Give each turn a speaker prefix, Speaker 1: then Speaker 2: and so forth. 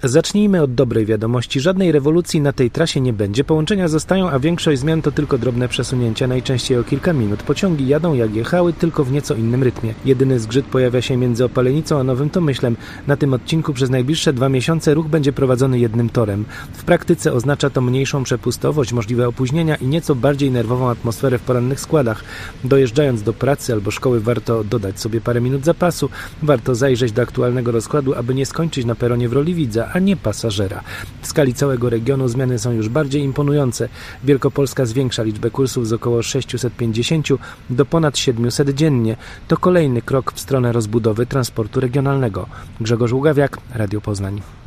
Speaker 1: Zacznijmy od dobrej wiadomości. Żadnej rewolucji na tej trasie nie będzie. Połączenia zostają, a większość zmian to tylko drobne przesunięcia, najczęściej o kilka minut. Pociągi jadą jak jechały, tylko w nieco innym rytmie. Jedyny zgrzyt pojawia się między Opalenicą a Nowym Tomyślem. Na tym odcinku przez najbliższe 2 miesiące ruch będzie prowadzony jednym torem. W praktyce oznacza to mniejszą przepustowość, możliwe opóźnienia i nieco bardziej nerwową atmosferę w porannych składach. Dojeżdżając do pracy albo szkoły warto dodać sobie parę minut zapasu. Warto zajrzeć do aktualnego rozkładu, aby nie skończyć na peronie w roli widza, a nie pasażera. W skali całego regionu zmiany są już bardziej imponujące. Wielkopolska zwiększa liczbę kursów z około 650 do ponad 700 dziennie. To kolejny krok w stronę rozbudowy transportu regionalnego. Grzegorz Ługawiak, Radio Poznań.